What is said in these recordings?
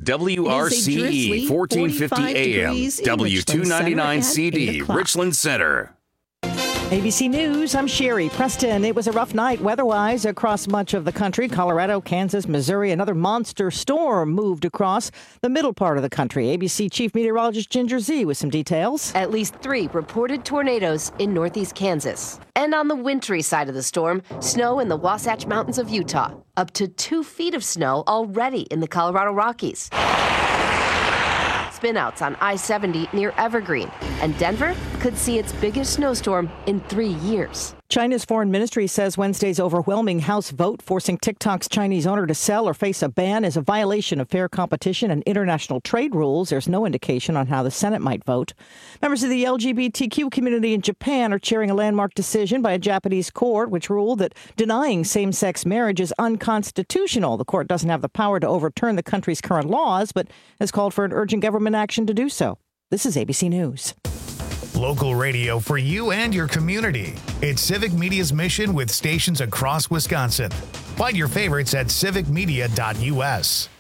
WRCE 1450 AM, W299 CD, Richland Center. ABC News, I'm Sherry Preston. It was a rough night weather-wise across much of the country. Colorado, Kansas, Missouri, another monster storm moved across the middle part of the country. ABC Chief Meteorologist Ginger Z with some details. At least 3 reported tornadoes in northeast Kansas. And on the wintry side of the storm, snow in the Wasatch Mountains of Utah. Up to 2 feet of snow already in the Colorado Rockies. Spinouts on I-70 near Evergreen. And Denver could see its biggest snowstorm in 3 years. China's foreign ministry says Wednesday's overwhelming House vote forcing TikTok's Chinese owner to sell or face a ban is a violation of fair competition and international trade rules. There's no indication on how the Senate might vote. Members of the LGBTQ community in Japan are cheering a landmark decision by a Japanese court which ruled that denying same-sex marriage is unconstitutional. The court doesn't have the power to overturn the country's current laws, but has called for an urgent government action to do so. This is ABC News. Local radio for you and your community. It's Civic Media's mission with stations across Wisconsin. Find your favorites at civicmedia.us.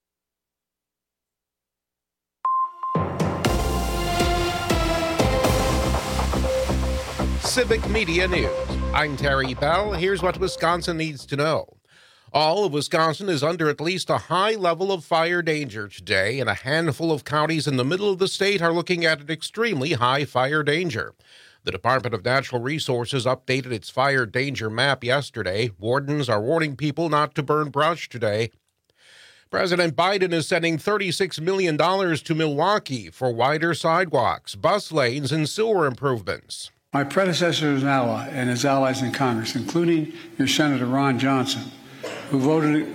Civic Media News. I'm Terry Bell. Here's what Wisconsin needs to know. All of Wisconsin is under at least a high level of fire danger today, and a handful of counties in the middle of the state are looking at an extremely high fire danger. The Department of Natural Resources updated its fire danger map yesterday. Wardens are warning people not to burn brush today. President Biden is sending $36 million to Milwaukee for wider sidewalks, bus lanes, and sewer improvements. My predecessor and his allies in Congress, including your Senator Ron Johnson, who voted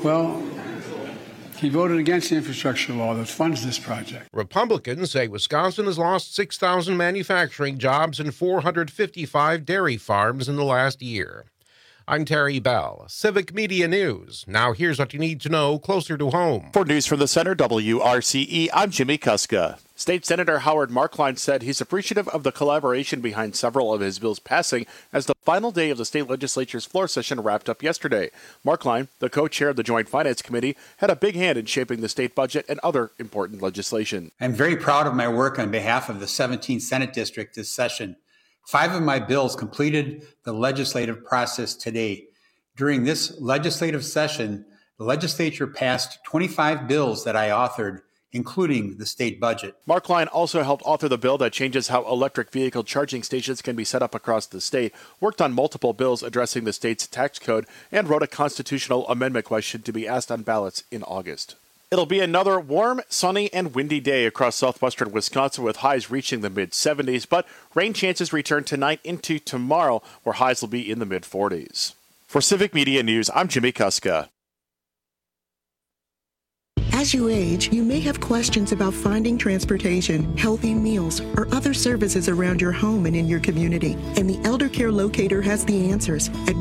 against the infrastructure law that funds this project. Republicans say Wisconsin has lost 6,000 manufacturing jobs and 455 dairy farms in the last year. I'm Terry Bell, Civic Media News. Now here's what you need to know closer to home. For News from the Center, WRCE, I'm Jimmy Kuska. State Senator Howard Marklein said he's appreciative of the collaboration behind several of his bills passing as the final day of the state legislature's floor session wrapped up yesterday. Marklein, the co-chair of the Joint Finance Committee, had a big hand in shaping the state budget and other important legislation. I'm very proud of my work on behalf of the 17th Senate District this session. 5 of my bills completed the legislative process today. During this legislative session, the legislature passed 25 bills that I authored, including the state budget. Marklein also helped author the bill that changes how electric vehicle charging stations can be set up across the state, worked on multiple bills addressing the state's tax code, and wrote a constitutional amendment question to be asked on ballots in August. It'll be another warm, sunny, and windy day across southwestern Wisconsin with highs reaching the mid-70s, but rain chances return tonight into tomorrow where highs will be in the mid-40s. For Civic Media News, I'm Jimmy Kuska. As you age, you may have questions about finding transportation, healthy meals, or other services around your home and in your community. And the Elder Care Locator has the answers at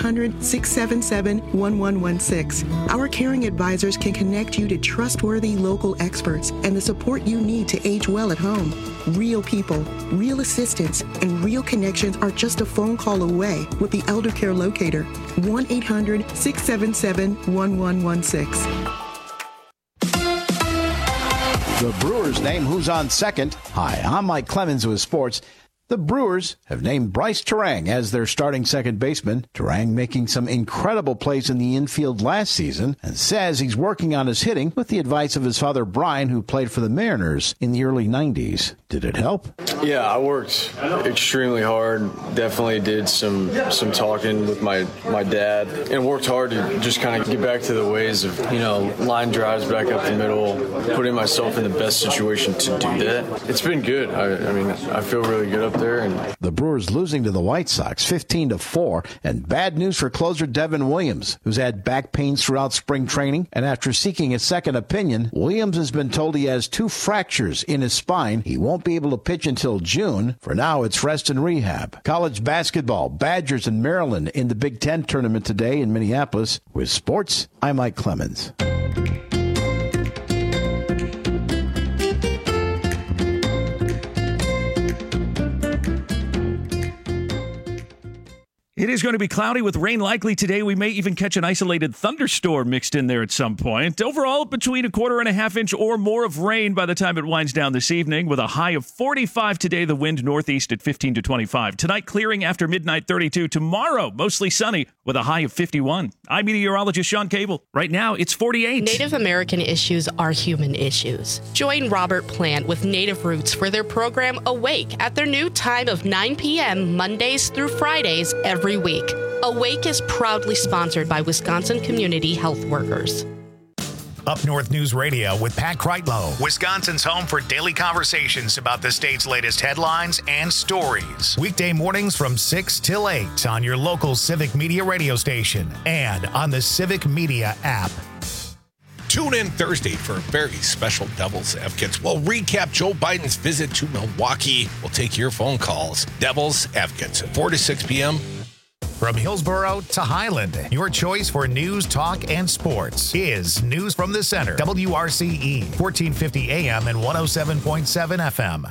1-800-677-1116. Our caring advisors can connect you to trustworthy local experts and the support you need to age well at home. Real people, real assistance, and real connections are just a phone call away with the Elder Care Locator. 1-800-677-1116. The Brewers name who's on second. Hi, I'm Mike Clemens with sports. The Brewers have named Bryce Turang as their starting second baseman. Turang making some incredible plays in the infield last season and says he's working on his hitting with the advice of his father Brian, who played for the Mariners in the early 90s. Did it help? Yeah, I worked extremely hard. Definitely did some talking with my dad and worked hard to just kind of get back to the ways of, line drives back up the middle, putting myself in the best situation to do that. It's been good. I feel really good up there. And the Brewers losing to the White Sox 15-4, and bad news for closer Devin Williams, who's had back pains throughout spring training. And after seeking a second opinion, Williams has been told he has 2 fractures in his spine. He won't be able to pitch until June. For now, it's rest and rehab. College basketball, Badgers and Maryland in the Big Ten tournament today in Minneapolis. With sports, I'm Mike Clemens. It is going to be cloudy with rain likely today. We may even catch an isolated thunderstorm mixed in there at some point. Overall, between a 1.5 inch or more of rain by the time it winds down this evening, with a high of 45 today, the wind northeast at 15 to 25. Tonight, clearing after midnight, 32. Tomorrow, mostly sunny with a high of 51. I'm meteorologist Sean Cable. Right now, it's 48. Native American issues are human issues. Join Robert Plant with Native Roots for their program Awake at their new time of 9 p.m. Mondays through Fridays every week. Awake is proudly sponsored by Wisconsin Community Health Workers. Up North News Radio with Pat Kreitlow, Wisconsin's home for daily conversations about the state's latest headlines and stories. Weekday mornings from 6 till 8 on your local Civic Media radio station and on the Civic Media app. Tune in Thursday for a very special Devil's Advocates. We'll recap Joe Biden's visit to Milwaukee. We'll take your phone calls. Devil's Advocates at 4 to 6 p.m. From Hillsborough to Highland, your choice for news, talk, and sports is News from the Center. WRCE, 1450 AM and 107.7 FM.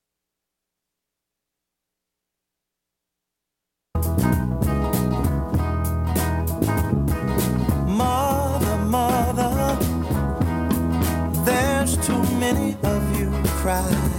Mother, there's too many of you crying.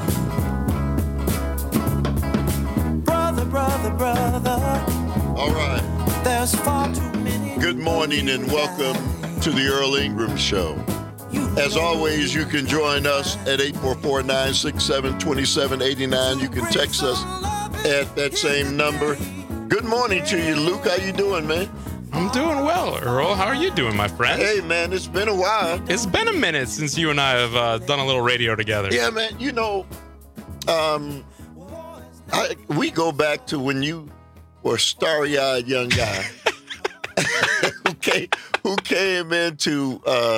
Brother. All right. There's far too many. Good morning and welcome to the Earl Ingram Show. As always, you can join us at 844-967-2789. You can text us at that same number. Good morning to you, Luke. How you doing, man? I'm doing well, Earl. How are you doing, my friend? Hey, man, it's been a while. It's been a minute since you and I have done a little radio together. Yeah, man. You know, we go back to when you were a starry-eyed young guy who came into,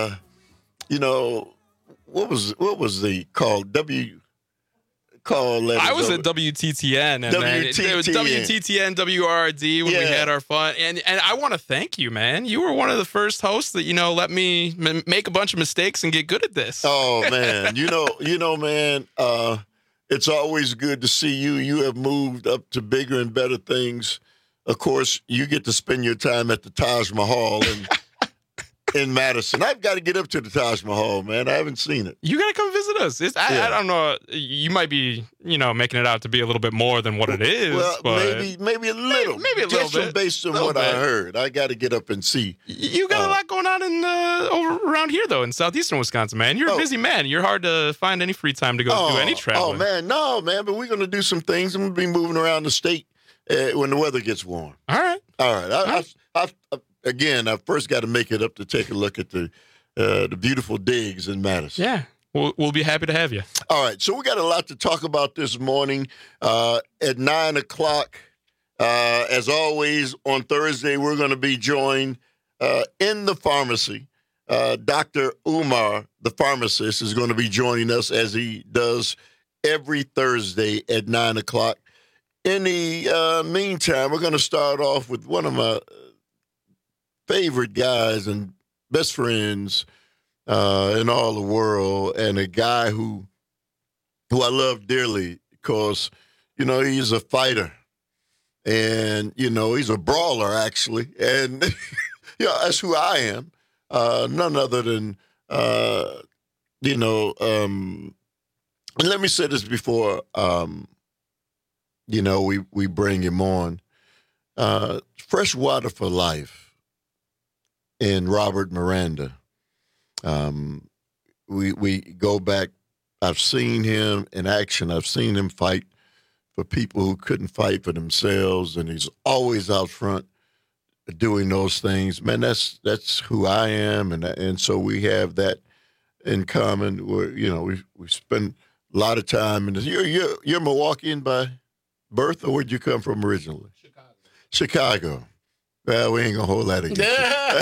what was the called? I was at WTTN, and it was WTTN, WRRD when we had our fun. And I want to thank you, man. You were one of the first hosts that, let me make a bunch of mistakes and get good at this. Oh, man. Man, it's always good to see you. You have moved up to bigger and better things. Of course, you get to spend your time at the Taj Mahal in Madison. I've got to get up to the Taj Mahal, man. I haven't seen it. You got to come visit us. I don't know. You might be, making it out to be a little bit more than what it is. Well, maybe a little. Maybe a little bit. Based on what I heard. I got to get up and see. You got a lot going on over around here, though, in southeastern Wisconsin, man. You're a busy man. You're hard to find any free time to go do any traveling. Oh, man. No, man. But we're going to do some things. I'm going to be moving around the state when the weather gets warm. All right. Again, I first got to make it up to take a look at the beautiful digs in Madison. Yeah, we'll be happy to have you. All right, so we got a lot to talk about this morning. At 9 o'clock, as always, on Thursday, we're going to be joined in the pharmacy. Dr. Umar, the pharmacist, is going to be joining us as he does every Thursday at 9 o'clock. In the meantime, we're going to start off with one of my favorite guys and best friends in all the world, and a guy who I love dearly because, he's a fighter and, he's a brawler, actually. And, that's who I am. None other than, and let me say this before, we bring him on. Fresh Water for Life. And Robert Miranda. We go back. I've seen him in action. I've seen him fight for people who couldn't fight for themselves, and he's always out front doing those things. Man, that's who I am, and so we have that in common. Where we spend a lot of time. And you're Milwaukeean by birth, or where'd you come from originally? Chicago. Well, we ain't gonna hold that against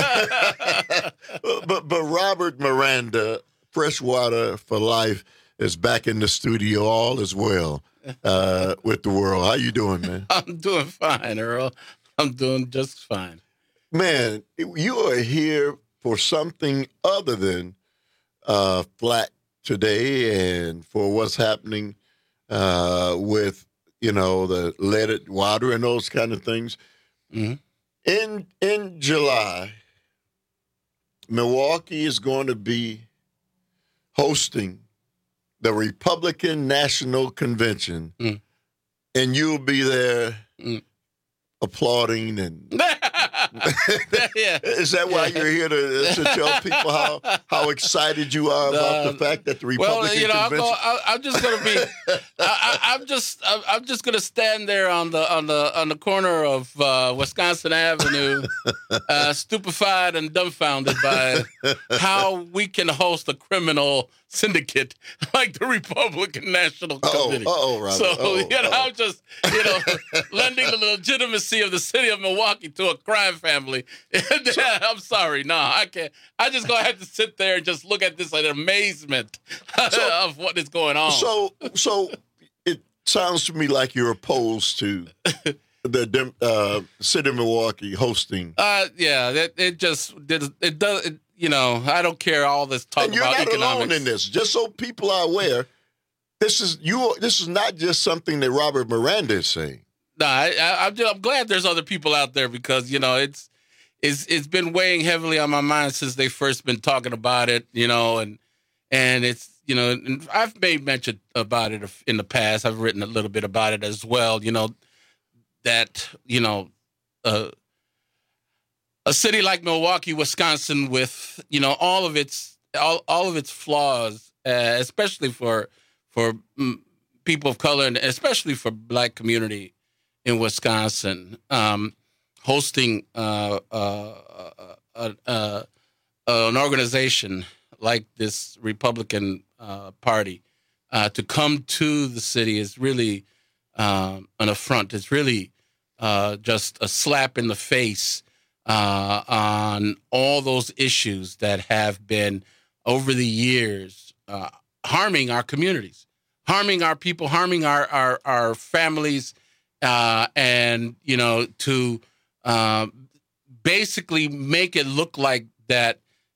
you. But Robert Miranda, Fresh Water for Life, is back in the studio. All is well with the world. How you doing, man? I'm doing fine, Earl. I'm doing just fine. Man, you are here for something other than flat today, and for what's happening with the leaded water and those kind of things. In July, Milwaukee is going to be hosting the Republican National Convention, and you'll be there applauding and Is that why you're here to tell people how excited you are about the fact that the Republican Convention? I'm just going to be. I'm just going to stand there on the corner of Wisconsin Avenue, stupefied and dumbfounded by how we can host a criminal syndicate like the Republican National Committee. Robert. So I'm just lending the legitimacy of the city of Milwaukee to a crime family. I'm sorry, no, I can't. I just gonna have to sit there and just look at this in amazement of what is going on. So it sounds to me like you're opposed to the city of Milwaukee hosting. It does. I don't care all this talk about economics. And you're not alone in this. Just so people are aware, this is not just something that Robert Miranda is saying. No, I'm glad there's other people out there because it's been weighing heavily on my mind since they first been talking about it. And it's and I've made mention about it in the past. I've written a little bit about it as well. That a city like Milwaukee, Wisconsin, with all of its flaws, especially for people of color and especially for Black community in Wisconsin, hosting an organization like this Republican Party to come to the city is really an affront. It's really just a slap in the face on all those issues that have been over the years harming our communities, harming our people, harming our families, and to basically make it look like that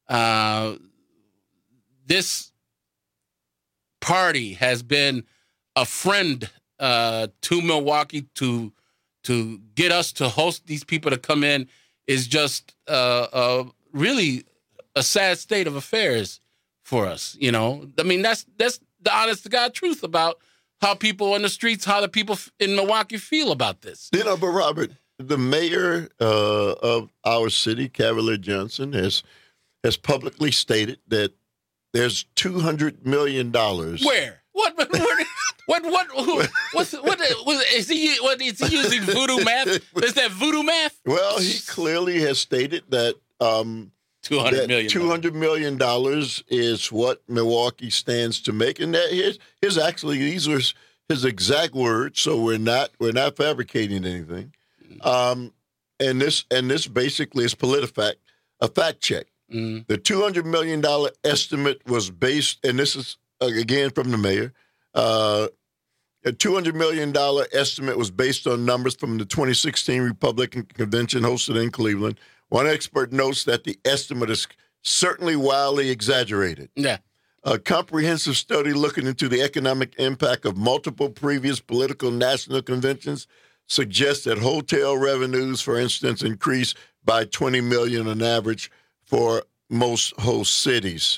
this party has been a friend to Milwaukee to get us to host these people to come in is just really a sad state of affairs for us. I mean, that's the honest to God truth about how people on the streets, how the people in Milwaukee feel about this. But Robert, the mayor of our city, Cavalier Johnson, has publicly stated that there's $200 million. Where? What is he using voodoo math? Is that voodoo math? Well, he clearly has stated that $200 million is what Milwaukee stands to make, and that these are his exact words. So we're not fabricating anything. And this basically is PolitiFact, a fact check. The $200 million estimate was based, and this is again from the mayor. A $200 million estimate was based on numbers from the 2016 Republican Convention hosted in Cleveland. One expert notes that the estimate is certainly wildly exaggerated. Yeah. A comprehensive study looking into the economic impact of multiple previous political national conventions suggests that hotel revenues, for instance, increased by $20 million on average for most host cities.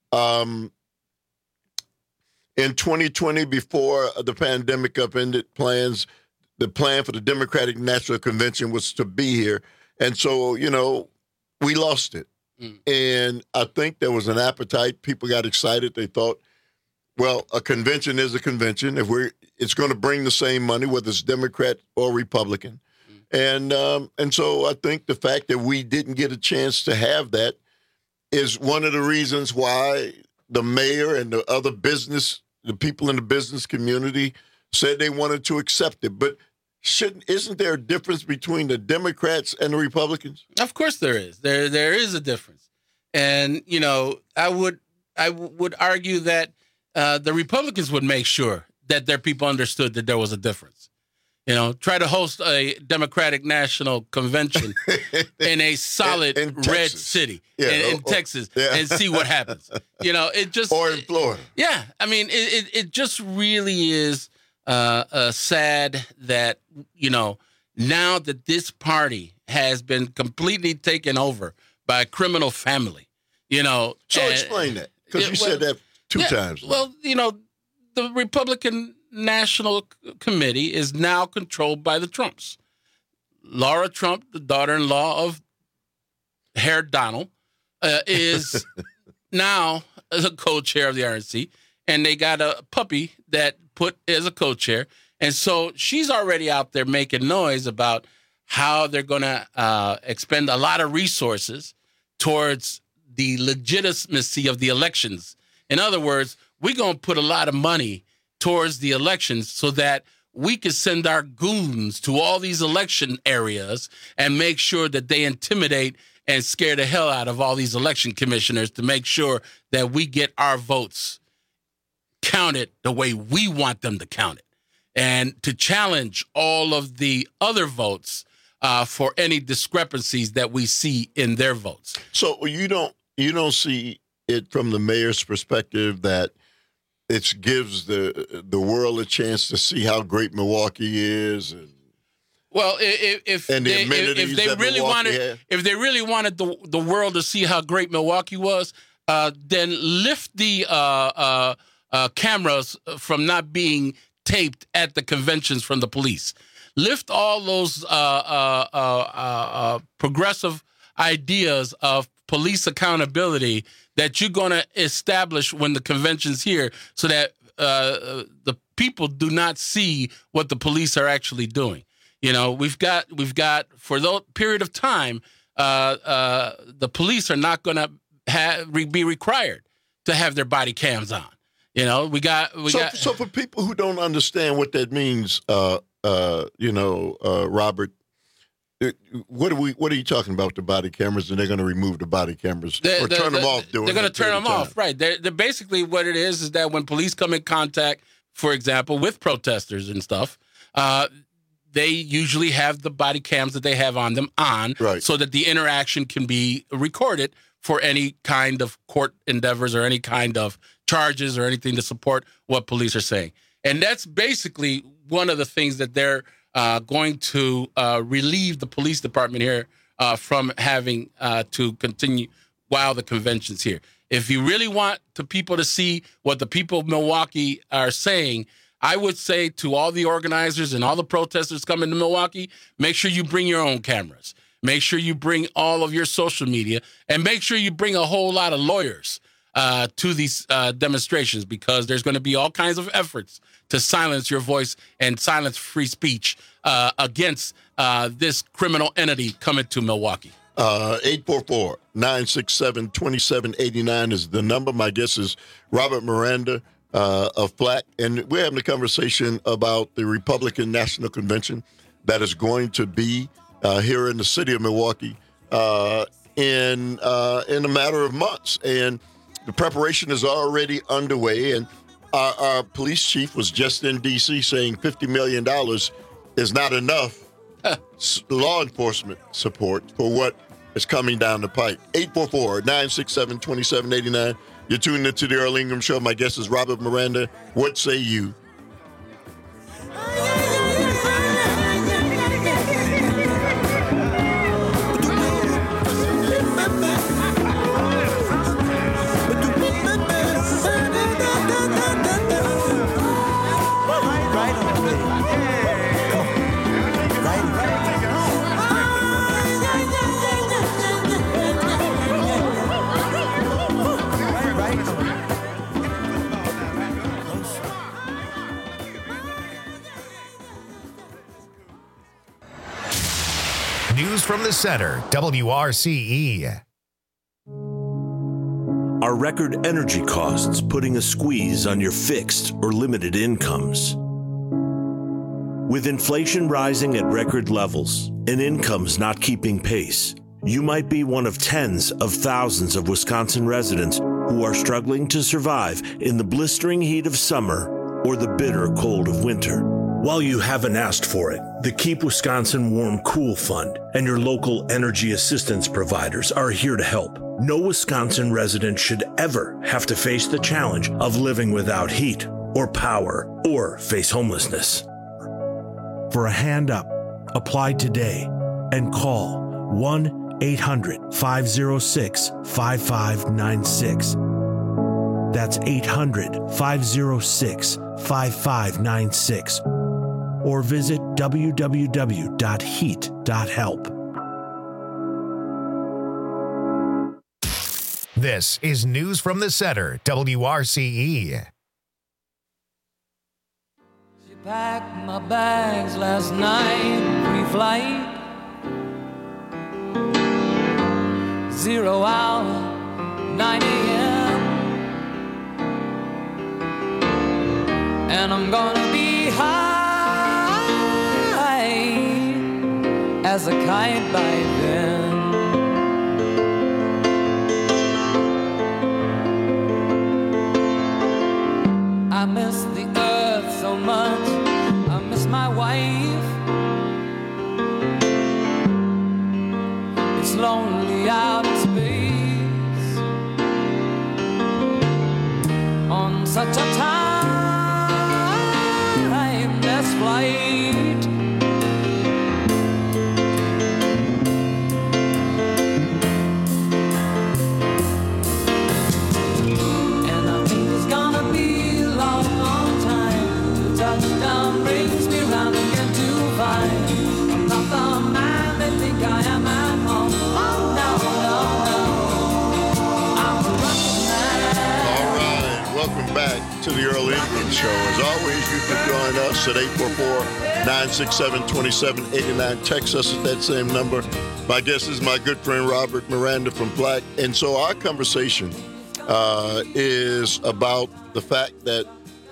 In 2020, before the pandemic upended plans, the plan for the Democratic National Convention was to be here. And so, we lost it. And I think there was an appetite. People got excited. They thought, well, a convention is a convention. It's going to bring the same money, whether it's Democrat or Republican. And so I think the fact that we didn't get a chance to have that is one of the reasons why the mayor and the people in the business community said they wanted to accept it. But isn't there a difference between the Democrats and the Republicans? Of course there is. There is a difference. And, I would argue that the Republicans would make sure that their people understood that there was a difference. Try to host a Democratic National Convention in a solid red city in Texas and see what happens. It just or in Florida. Yeah, I mean, it just really is sad that now that this party has been completely taken over by a criminal family, So explain that, because you said that two times. Well, the Republican National Committee is now controlled by the Trumps. Laura Trump, the daughter-in-law of Herr Donald, is now the co-chair of the RNC, and they got a puppy that put as a co-chair. And so she's already out there making noise about how they're going to expend a lot of resources towards the legitimacy of the elections. In other words, we're going to put a lot of money towards the elections so that we can send our goons to all these election areas and make sure that they intimidate and scare the hell out of all these election commissioners to make sure that we get our votes counted the way we want them to count it, and to challenge all of the other votes for any discrepancies that we see in their votes. So you don't see it from the mayor's perspective that it gives the world a chance to see how great Milwaukee is. Well, if they really wanted the world to see how great Milwaukee was, then lift the cameras from not being taped at the conventions from the police. Lift all those progressive ideas of police accountability that you're going to establish when the convention's here, so that the people do not see what the police are actually doing. We've got for that period of time, the police are not going to be required to have their body cams on. So for people who don't understand what that means, Robert, what are you talking about with the body cameras? And they're going to remove the body cameras or turn them off. They're going to turn them off, right? They're basically what it is that when police come in contact, for example, with protesters and stuff, they usually have the body cams that they have on them on, right, so that the interaction can be recorded for any kind of court endeavors or any kind of charges or anything to support what police are saying. And that's basically one of the things that they're going to relieve the police department here from having to continue while the convention's here. If you really want the people to see what the people of Milwaukee are saying, I would say to all the organizers and all the protesters coming to Milwaukee, make sure you bring your own cameras. Make sure you bring all of your social media, and make sure you bring a whole lot of lawyers to these demonstrations, because there's going to be all kinds of efforts to silence your voice and silence free speech against this criminal entity coming to Milwaukee. 844-967-2789 is the number. My guest is Robert Miranda of FLAC, and we're having a conversation about the Republican National Convention that is going to be here in the city of Milwaukee in a matter of months. And the preparation is already underway, and our police chief was just in D.C. saying $50 million is not enough law enforcement support for what is coming down the pipe. 844-967-2789. You're tuning into the Earl Ingram Show. My guest is Robert Miranda. What say you? News from the Center, WRCE. Are record energy costs putting a squeeze on your fixed or limited incomes? With inflation rising at record levels and incomes not keeping pace, you might be one of tens of thousands of Wisconsin residents who are struggling to survive in the blistering heat of summer or the bitter cold of winter. While you haven't asked for it, the Keep Wisconsin Warm Cool Fund and your local energy assistance providers are here to help. No Wisconsin resident should ever have to face the challenge of living without heat or power or face homelessness. For a hand up, Apply today and call 1-800-506-5596. That's 800-506-5596. Or visit www.heat.help. This is News from the Center, WRCE. She packed my bags last night, pre-flight. 0 hour, 9 a.m. And I'm gonna be high as a kite by then. I miss the earth so much, I miss my wife. It's lonely out in space on such a timeless flight. And I think it's gonna be a long, long time till touchdown brings me round again to find I'm not the man they think I am at home. Oh no, no, no, I'm a rocket man. All right, welcome back to the Earl England Show. As always, you can join us at 844-967-2789. Text us at that same number. My guest is my good friend Robert Miranda from Black. And so our conversation is about the fact that,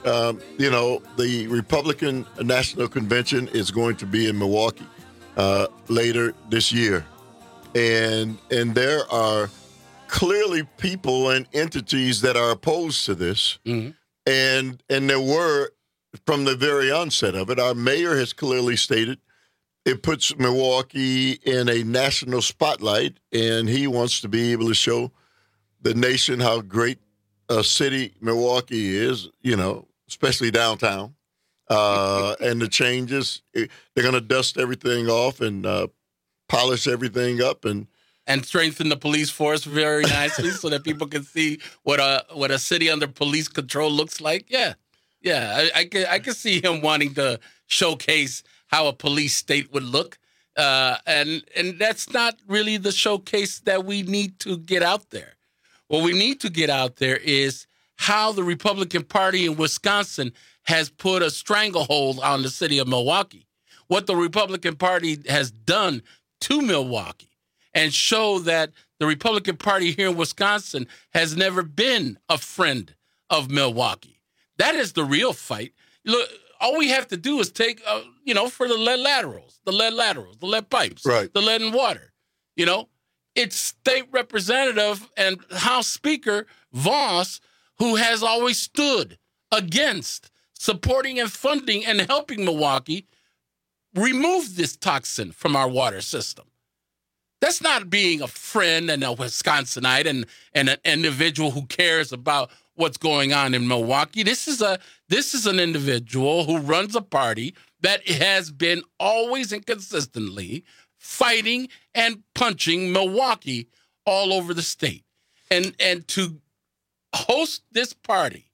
the Republican National Convention is going to be in Milwaukee later this year. And there are clearly people and entities that are opposed to this. Mm-hmm. And there were, from the very onset of it, our mayor has clearly stated it puts Milwaukee in a national spotlight, and he wants to be able to show the nation how great a city Milwaukee is, especially downtown. And the changes, they're going to dust everything off and polish everything up and strengthen the police force very nicely so that people can see what a city under police control looks like. Yeah. I can see him wanting to showcase how a police state would look, and that's not really the showcase that we need to get out there. What we need to get out there is how the Republican Party in Wisconsin has put a stranglehold on the city of Milwaukee. What the Republican Party has done to Milwaukee. And show that the Republican Party here in Wisconsin has never been a friend of Milwaukee. That is the real fight. Look, all we have to do is take, for the lead laterals, the lead pipes, right. The lead and water. It's State Representative and House Speaker Voss who has always stood against supporting and funding and helping Milwaukee remove this toxin from our water system. That's not being a friend and a Wisconsinite and an individual who cares about what's going on in Milwaukee. This is an individual who runs a party that has been always and consistently fighting and punching Milwaukee all over the state. And to host this party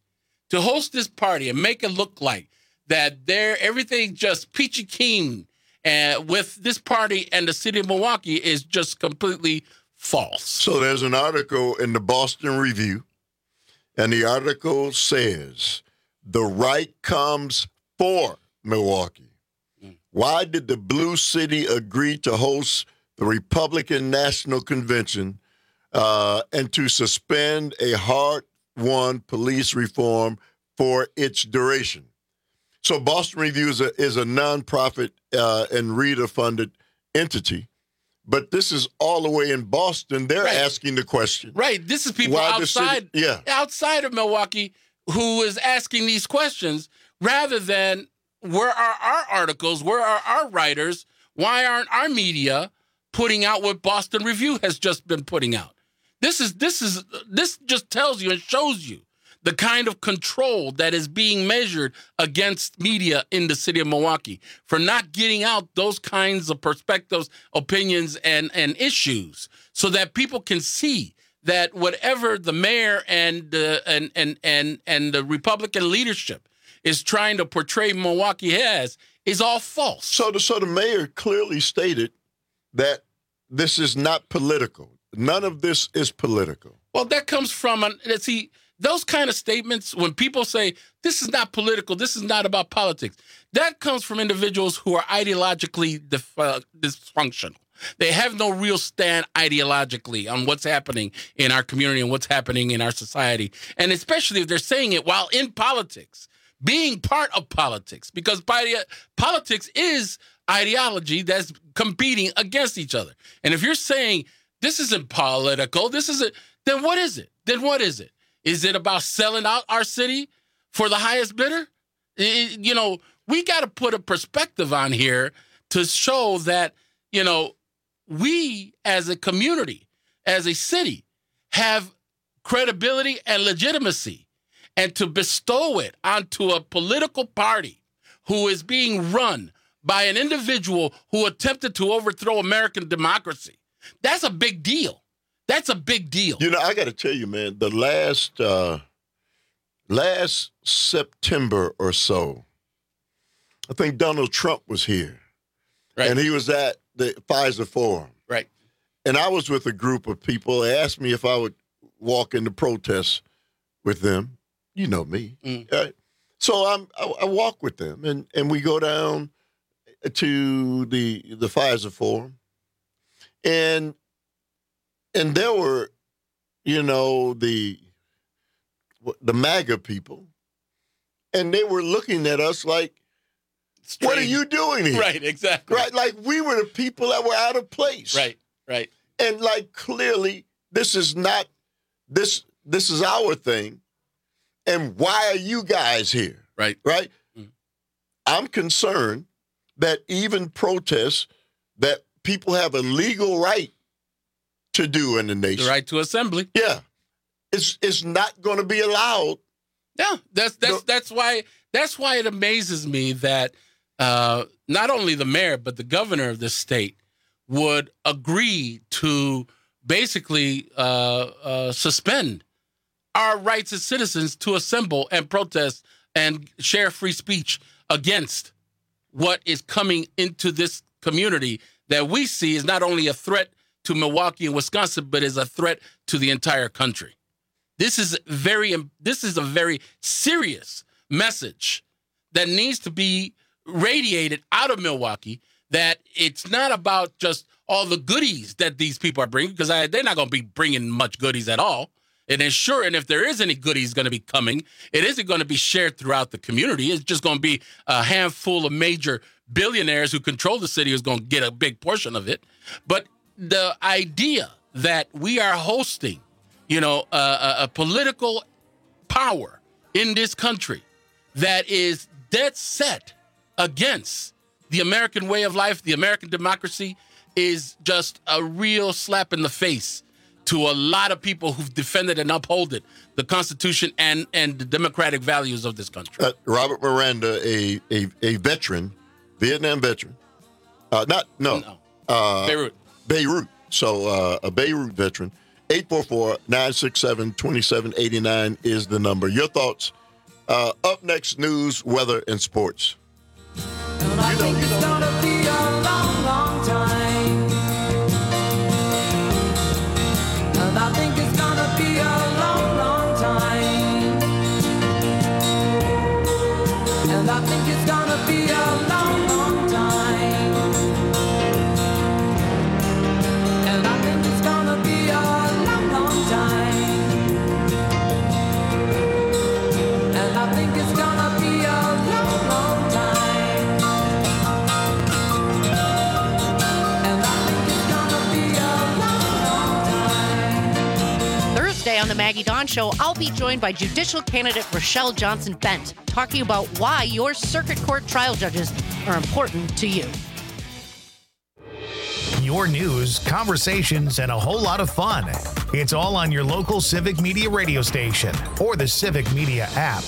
and make it look like that everything just peachy keen with this party and the city of Milwaukee is just completely false. So there's an article in the Boston Review, and the article says, the right comes for Milwaukee. Why did the Blue City agree to host the Republican National Convention and to suspend a hard-won police reform for its duration? So Boston Review is a nonprofit and reader-funded entity, but this is all the way in Boston. They're asking the question. Right. This is people outside of Milwaukee who is asking these questions rather than where are our articles, where are our writers, why aren't our media putting out what Boston Review has just been putting out? This just tells you and shows you the kind of control that is being measured against media in the city of Milwaukee, for not getting out those kinds of perspectives, opinions, and issues, so that people can see that whatever the mayor and the Republican leadership is trying to portray Milwaukee as is all false. So the mayor clearly stated that this is not political. None of this is political. Well, that comes from, those kind of statements, when people say, this is not political, this is not about politics, that comes from individuals who are ideologically dysfunctional. They have no real stand ideologically on what's happening in our community and what's happening in our society. And especially if they're saying it while in politics, being part of politics, because politics is ideology that's competing against each other. And if you're saying this isn't political, then what is it? Is it about selling out our city for the highest bidder? We got to put a perspective on here to show that, we as a community, as a city, have credibility and legitimacy, and to bestow it onto a political party who is being run by an individual who attempted to overthrow American democracy. That's a big deal. That's a big deal. I got to tell you, man, the last September or so, I think Donald Trump was here. Right. And he was at the Pfizer Forum. Right. And I was with a group of people. They asked me if I would walk into protests with them. You know me. Right? So I walk with them, and we go down to the Pfizer Forum. And there were, the MAGA people, and they were looking at us like, strange. What are you doing here? Right, exactly. Right, like we were the people that were out of place. Right. And like clearly, this is not this is our thing. And why are you guys here? Right. Mm-hmm. I'm concerned that even protests that people have a legal right to do in the nation. The right to assembly. Yeah. It's not going to be allowed. Yeah. That's why it amazes me that not only the mayor, but the governor of this state would agree to basically suspend our rights as citizens to assemble and protest and share free speech against what is coming into this community that we see is not only a threat to Milwaukee and Wisconsin, but is a threat to the entire country. This is a very serious message that needs to be radiated out of Milwaukee, that it's not about just all the goodies that these people are bringing, because they're not going to be bringing much goodies at all. And if there is any goodies going to be coming, it isn't going to be shared throughout the community. It's just going to be a handful of major billionaires who control the city who's going to get a big portion of it. But the idea that we are hosting, a political power in this country that is dead set against the American way of life, the American democracy, is just a real slap in the face to a lot of people who've defended and upheld the Constitution and the democratic values of this country. Robert Miranda, a veteran, Vietnam veteran. Beirut. So a Beirut veteran. 844-967-2789 is the number. Your thoughts? Up next, news, weather, and sports. And I think it's gonna be a long, long time. And I think it's gonna be a long, long time. And I think it's gonna be a long, long time. And I think it's gonna be a long, long time. And I think it's gonna be a long, long time. Thursday on the Maggie Dawn Show, I'll be joined by judicial candidate Rochelle Johnson-Bent, talking about why your circuit court trial judges are important to you. your news, conversations, and a whole lot of fun. It's all on your local Civic Media radio station or the Civic Media app.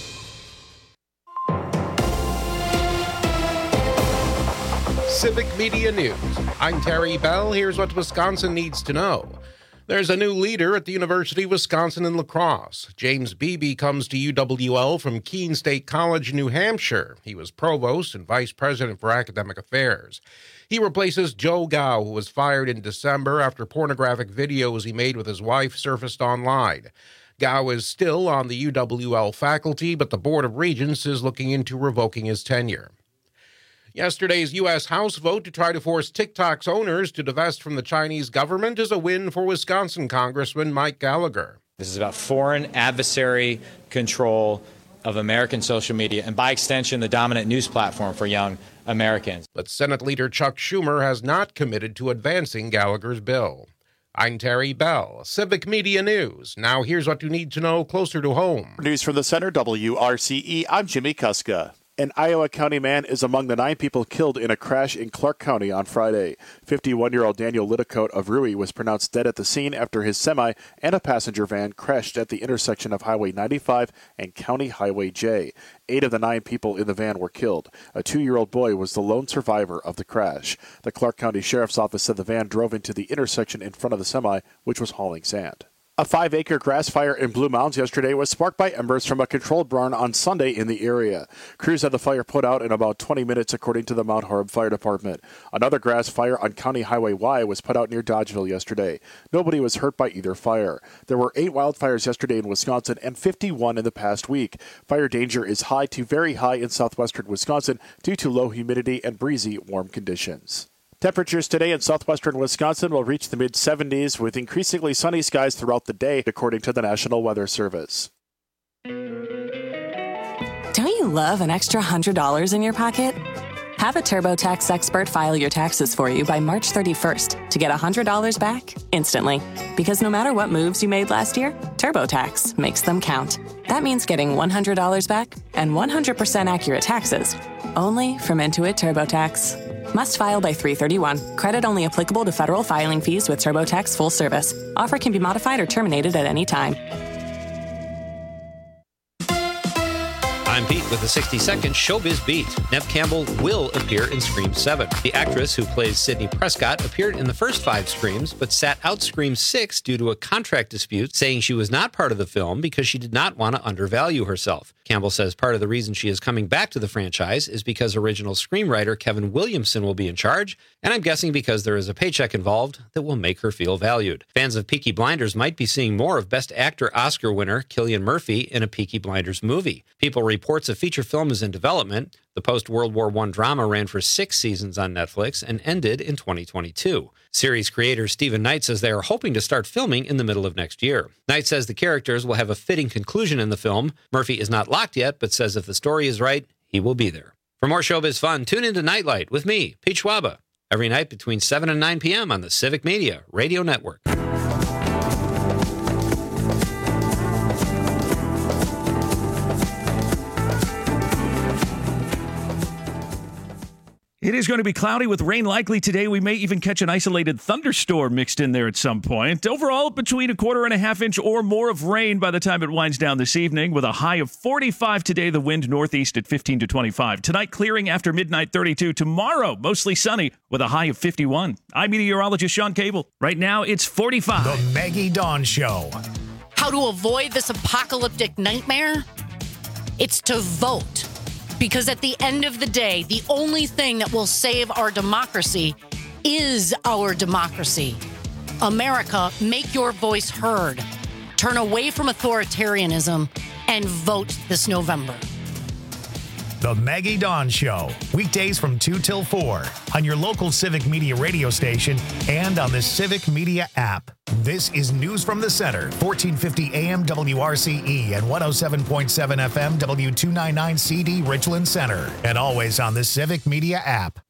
Civic Media News. I'm Terry Bell. Here's what Wisconsin needs to know. There's a new leader at the University of Wisconsin in La Crosse. James Beebe comes to UWL from Keene State College, New Hampshire. He was provost and vice president for academic affairs. He replaces Joe Gao, who was fired in December after pornographic videos he made with his wife surfaced online. Gao is still on the UWL faculty, but the Board of Regents is looking into revoking his tenure. Yesterday's U.S. House vote to try to force TikTok's owners to divest from the Chinese government is a win for Wisconsin Congressman Mike Gallagher. This is about foreign adversary control of American social media and, by extension, the dominant news platform for young Americans. But Senate Leader Chuck Schumer has not committed to advancing Gallagher's bill. I'm Terry Bell, Civic Media News. Now here's what you need to know closer to home. News from the Center, WRCE. I'm Jimmy Kuska. An Iowa County man is among the 9 people killed in a crash in Clark County on Friday. 51-year-old Daniel Litticote of Rui was pronounced dead at the scene after his semi and a passenger van crashed at the intersection of Highway 95 and County Highway J. 8 of the 9 people in the van were killed. A 2-year-old boy was the lone survivor of the crash. The Clark County Sheriff's Office said the van drove into the intersection in front of the semi, which was hauling sand. A 5-acre grass fire in Blue Mounds yesterday was sparked by embers from a controlled burn on Sunday in the area. Crews had the fire put out in about 20 minutes, according to the Mount Horeb Fire Department. Another grass fire on County Highway Y was put out near Dodgeville yesterday. Nobody was hurt by either fire. There were 8 wildfires yesterday in Wisconsin and 51 in the past week. Fire danger is high to very high in southwestern Wisconsin due to low humidity and breezy, warm conditions. Temperatures today in southwestern Wisconsin will reach the mid-70s with increasingly sunny skies throughout the day, according to the National Weather Service. Don't you love an extra $100 in your pocket? Have a TurboTax expert file your taxes for you by March 31st to get $100 back instantly. Because no matter what moves you made last year, TurboTax makes them count. That means getting $100 back and 100% accurate taxes, only from Intuit TurboTax. Must file by 3/31. Credit only applicable to federal filing fees with TurboTax full service. Offer can be modified or terminated at any time. I'm Pete with the 60-second Showbiz Beat. Neve Campbell will appear in Scream 7. The actress who plays Sidney Prescott appeared in the first 5 Screams, but sat out Scream 6 due to a contract dispute, saying she was not part of the film because she did not want to undervalue herself. Campbell says part of the reason she is coming back to the franchise is because original screenwriter Kevin Williamson will be in charge, and I'm guessing because there is a paycheck involved that will make her feel valued. Fans of Peaky Blinders might be seeing more of Best Actor Oscar winner Cillian Murphy in a Peaky Blinders movie. People reports a feature film is in development. The post-World War I drama ran for 6 seasons on Netflix and ended in 2022. Series creator Stephen Knight says they are hoping to start filming in the middle of next year. Knight says the characters will have a fitting conclusion in the film. Murphy is not locked yet, but says if the story is right, he will be there. For more showbiz fun, tune into Nightlight with me, Pete Schwaba, every night between 7 and 9 p.m. on the Civic Media Radio Network. It is going to be cloudy with rain likely today. We may even catch an isolated thunderstorm mixed in there at some point. Overall, between 1.5 inch or more of rain by the time it winds down this evening, with a high of 45 today, the wind northeast at 15 to 25. Tonight, clearing after midnight, 32. Tomorrow, mostly sunny with a high of 51. I'm meteorologist Sean Cable. Right now, it's 45. The Maggie Dawn Show. How to avoid this apocalyptic nightmare? It's to vote. Because at the end of the day, the only thing that will save our democracy is our democracy. America, make your voice heard. Turn away from authoritarianism and vote this November. The Maggie Dawn Show, weekdays from 2 till 4 on your local Civic Media radio station and on the Civic Media app. This is News from the Center, 1450 AM WRCE and 107.7 FM W299 CD Richland Center, and always on the Civic Media app.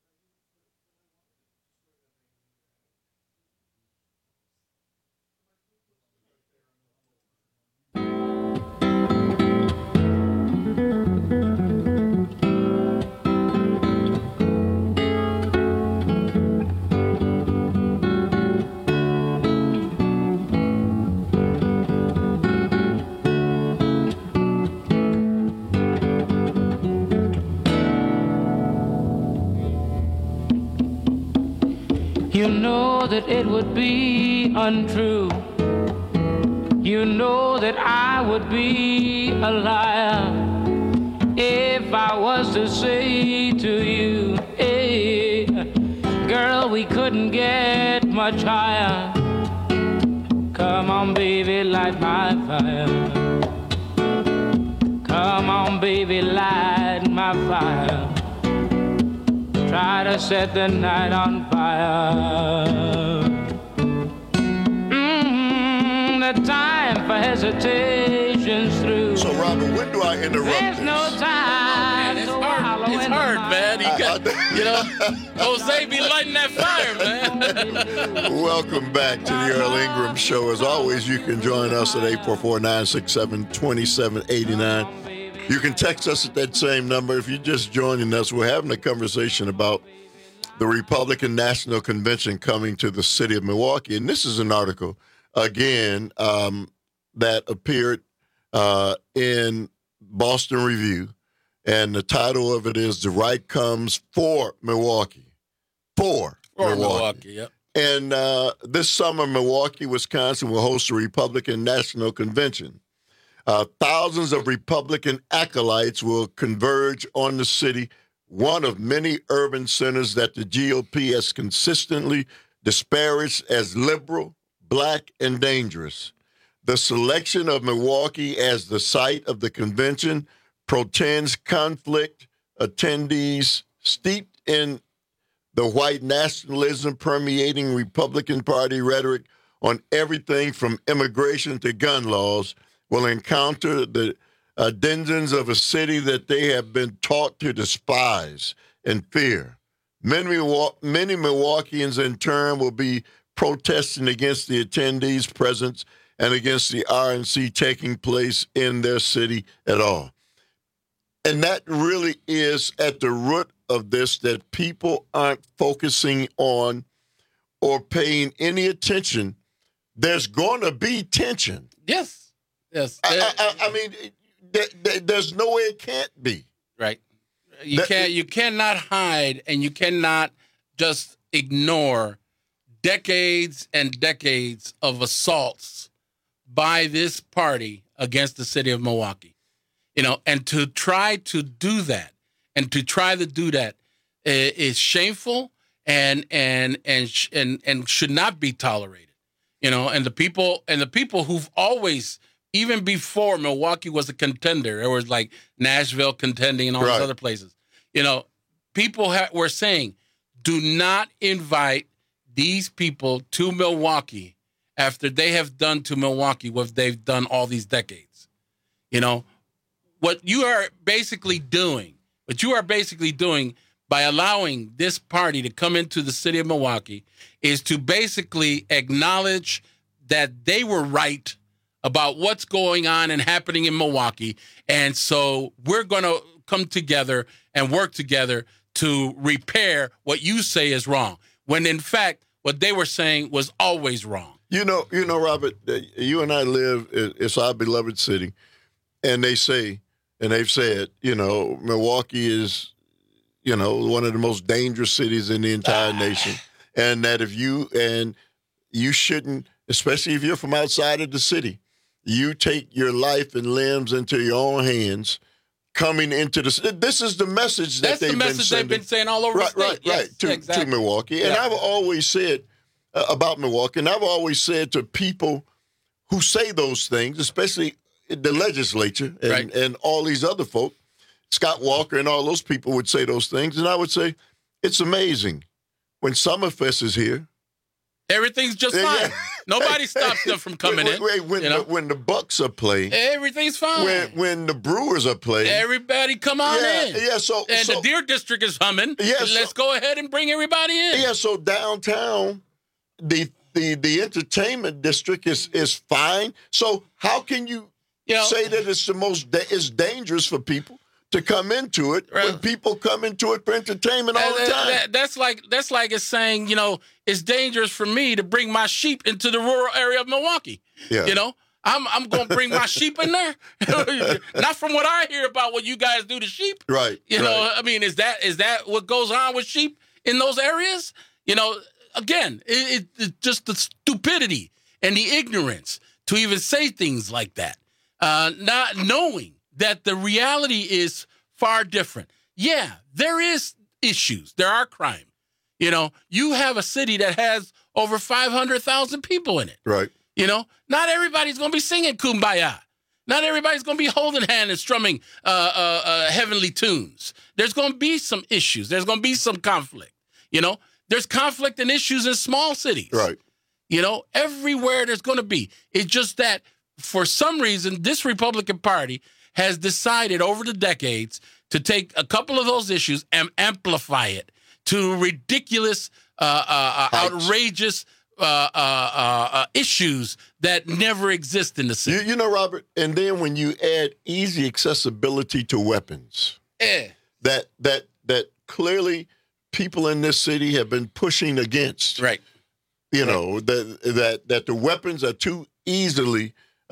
You know that it would be untrue. You know that I would be a liar if I was to say to you, hey, girl, we couldn't get much higher. Come on, baby, light my fire. Come on, baby, light my fire. Try to set the night on fire. The time for hesitation's through. So, Robert, when do I interrupt There's this? no time. It's hard, man. Jose be lighting that fire, man. Welcome back to the Earl Ingram Show. As always, you can join us at 844-967-2789. You can text us at that same number. If you're just joining us, we're having a conversation about the Republican National Convention coming to the city of Milwaukee. And this is an article, again, that appeared in Boston Review. And the title of it is "The Right Comes for Milwaukee." For Milwaukee, yep. And this summer, Milwaukee, Wisconsin will host a Republican National Convention. Thousands of Republican acolytes will converge on the city, one of many urban centers that the GOP has consistently disparaged as liberal, black, and dangerous. The selection of Milwaukee as the site of the convention portends conflict. Attendees steeped in the white nationalism permeating Republican Party rhetoric on everything from immigration to gun laws will encounter the denizens of a city that they have been taught to despise and fear. Many Milwaukeeans, in turn, will be protesting against the attendees' presence and against the RNC taking place in their city at all. And that really is at the root of this, that people aren't focusing on or paying any attention. There's going to be tension. Yes. I mean, there's no way it can't be. Right. You cannot hide, and you cannot just ignore decades and decades of assaults by this party against the city of Milwaukee. And to try to do that is shameful and should not be tolerated. And the people who've always, even before Milwaukee was a contender, there was like Nashville contending and all these other places. People were saying, do not invite these people to Milwaukee after they have done to Milwaukee what they've done all these decades. What you are basically doing by allowing this party to come into the city of Milwaukee is to basically acknowledge that they were right about what's going on and happening in Milwaukee. And so we're going to come together and work together to repair what you say is wrong, when in fact, what they were saying was always wrong. Robert, you and I live, it's our beloved city, and they've said, Milwaukee is, one of the most dangerous cities in the entire nation. And that you shouldn't, especially if you're from outside of the city, you take your life and limbs into your own hands coming into this is the message that they've been saying all over the state. To Milwaukee. And I've always said about Milwaukee, and I've always said to people who say those things, especially the legislature and all these other folk, Scott Walker and all those people would say those things. And I would say, it's amazing. When Summerfest is here, everything's just fine. Nobody stops them from coming in. When the Bucks are playing, everything's fine. When the Brewers are playing, everybody come on in. The Deer District is humming. Let's go ahead and bring everybody in. Yeah, so downtown, the entertainment district is fine. So how can you say that it's dangerous for people to come into it when people come into it for entertainment all the time? That's like it's saying, it's dangerous for me to bring my sheep into the rural area of Milwaukee. Yeah. I'm going to bring my sheep in there. Not from what I hear about what you guys do to sheep. Right. I mean, is that what goes on with sheep in those areas? again, it's just the stupidity and the ignorance to even say things like that, not knowing that the reality is far different. Yeah, there is issues. There are crime. You know, you have a city that has over 500,000 people in it. Right. You know, not everybody's going to be singing Kumbaya. Not everybody's going to be holding hand and strumming heavenly tunes. There's going to be some issues. There's going to be some conflict. You know, there's conflict and issues in small cities. Right. You know, everywhere there's going to be. It's just that for some reason, this Republican Party has decided over the decades to take a couple of those issues and amplify it to ridiculous, outrageous issues that never exist in the city. You know, Robert, and then when you add easy accessibility to weapons, that clearly people in this city have been pushing against. Right. You know, that the weapons are too easily,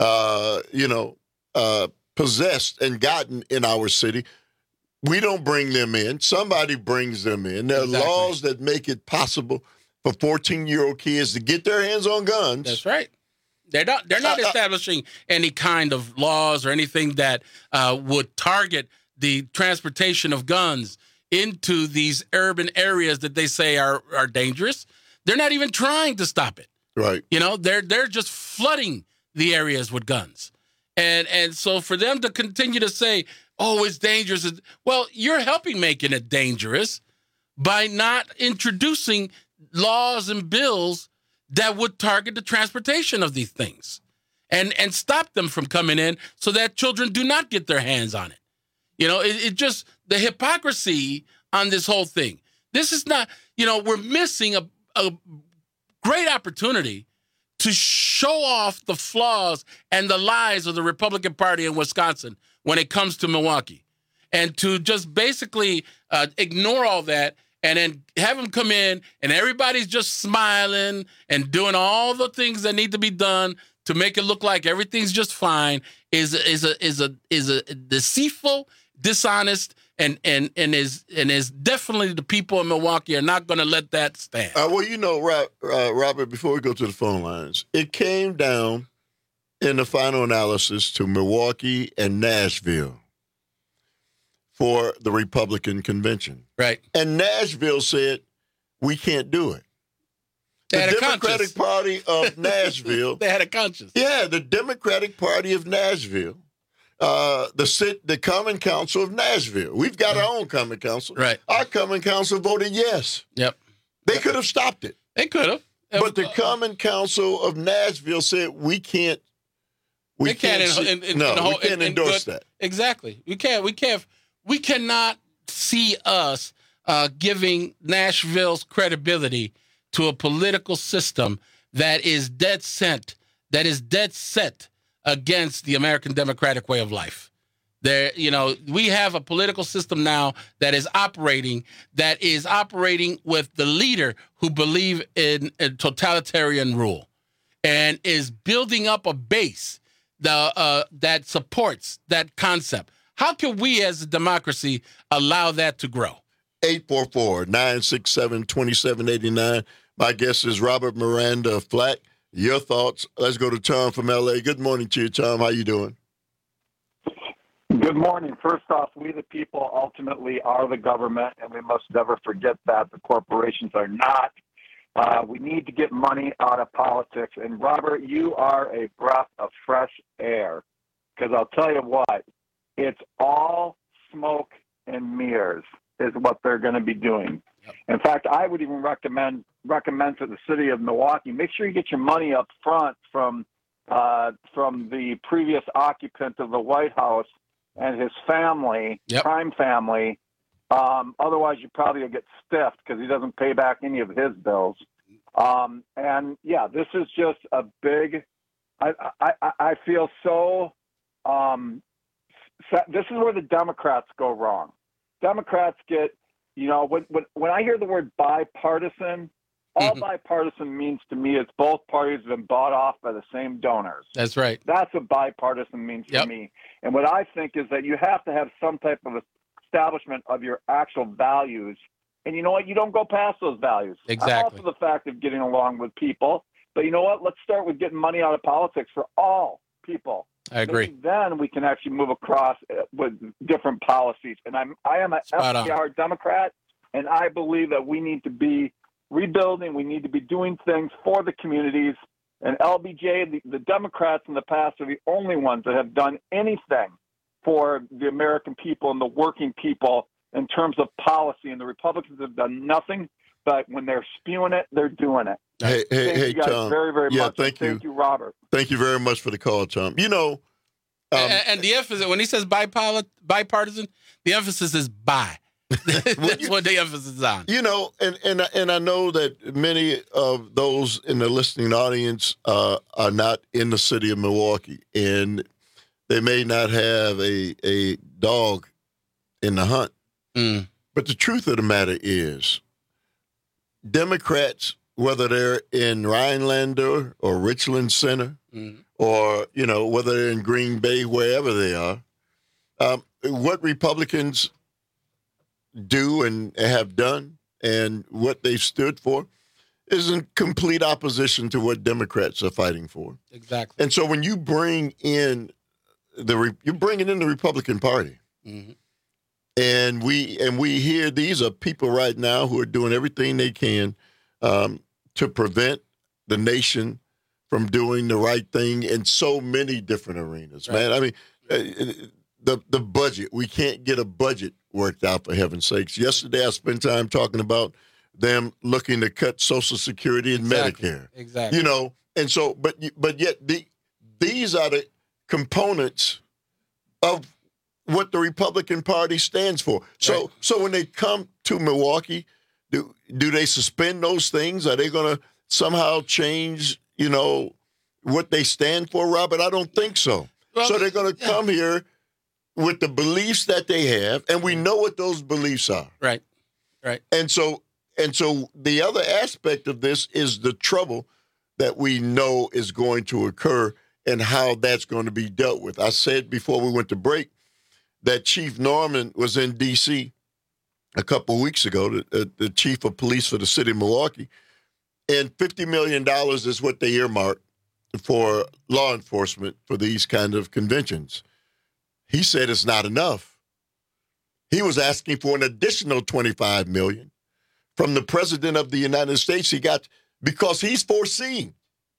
possessed and gotten in our city. We don't bring them in. Somebody brings them in. There are laws that make it possible for 14-year-old kids to get their hands on guns. That's right. They're not establishing any kind of laws or anything that would target the transportation of guns into these urban areas that they say are dangerous. They're not even trying to stop it. Right. You know, they're just flooding the areas with guns. And so for them to continue to say, oh, it's dangerous. Well, you're helping making it dangerous by not introducing laws and bills that would target the transportation of these things and stop them from coming in so that children do not get their hands on it. You know, it just the hypocrisy on this whole thing. This is not, we're missing a great opportunity to show off the flaws and the lies of the Republican Party in Wisconsin when it comes to Milwaukee, and to just basically ignore all that and then have them come in and everybody's just smiling and doing all the things that need to be done to make it look like everything's just fine is a deceitful, dishonest, and is definitely the people in Milwaukee are not going to let that stand. Robert, before we go to the phone lines, it came down in the final analysis to Milwaukee and Nashville for the Republican convention. Right. And Nashville said, we can't do it. The Democratic Party of Nashville. They had a conscience. Yeah, the Democratic Party of Nashville. The Common Council of Nashville. We've got our own Common Council. Right. Our Common Council voted yes. Yep. They could have stopped it. They could have. But the Common Council of Nashville said we can't. We can't endorse that. Exactly. We cannot see us giving Nashville's credibility to a political system that is dead set against the American democratic way of life. We have a political system now that is operating with the leader who believes in totalitarian rule and is building up a base that supports that concept. How can we as a democracy allow that to grow? 844-967-2789. My guest is Robert Miranda Flack. Your thoughts. Let's go to Tom from L.A. Good morning to you, Tom. How you doing? Good morning. First off, we the people ultimately are the government, and we must never forget that. The corporations are not. We need to get money out of politics. And, Robert, you are a breath of fresh air, because I'll tell you what, it's all smoke and mirrors is what they're going to be doing. Yep. In fact, I would even recommend to the city of Milwaukee, make sure you get your money up front from the previous occupant of the White House and his family, crime family. Otherwise, you probably will get stiffed because he doesn't pay back any of his bills. This is just a big. I feel so. This is where the Democrats go wrong. Democrats get, when I hear the word bipartisan, all bipartisan means to me it's both parties have been bought off by the same donors. That's right. That's what bipartisan means to me. And what I think is that you have to have some type of establishment of your actual values And you know what? You don't go past those values. Exactly. I'm all for the fact of getting along with people. But you know what? Let's start with getting money out of politics for all people. I agree. Maybe then we can actually move across with different policies. And I am an FDR Democrat, and I believe that we need to be rebuilding. We need to be doing things for the communities. And LBJ, the Democrats in the past are the only ones that have done anything for the American people and the working people in terms of policy. And the Republicans have done nothing, but when they're spewing it, they're doing it. Hey, thank you guys Tom. very, very much. Thank you. Thank you, Robert. Thank you very much for the call, Tom. You know, and the emphasis, when he says bipartisan, the emphasis is bi. That's what the emphasis is on. You know, and I know that many of those in the listening audience are not in the city of Milwaukee, and they may not have a dog in the hunt. But the truth of the matter is, Democrats, whether they're in Rhinelander or Richland Center, or, you know, whether they're in Green Bay, wherever they are, what Republicans do and have done and what they've stood for is in complete opposition to what Democrats are fighting for. Exactly. And so when you bring in you're bringing in the Republican Party. And we hear these are people right now who are doing everything they can to prevent the nation from doing the right thing in so many different arenas, man. I mean, the budget, we can't get a budget worked out, for heaven's sakes. Yesterday, I spent time talking about them looking to cut Social Security and Medicare. Exactly. You know, and so, but yet these are the components of what the Republican Party stands for. So when they come to Milwaukee, do they suspend those things? Are they going to somehow change, you know, what they stand for, Robert? I don't think so. Well, so they're going to come here with the beliefs that they have, and we know what those beliefs are. Right. And so the other aspect of this is the trouble that we know is going to occur and how that's going to be dealt with. I said before we went to break that Chief Norman was in D.C. a couple of weeks ago, the chief of police for the city of Milwaukee, and $50 million is what they earmarked for law enforcement for these kind of conventions. He said it's not enough. He was asking for an additional $25 million from the President of the United States. He got, because he's foreseeing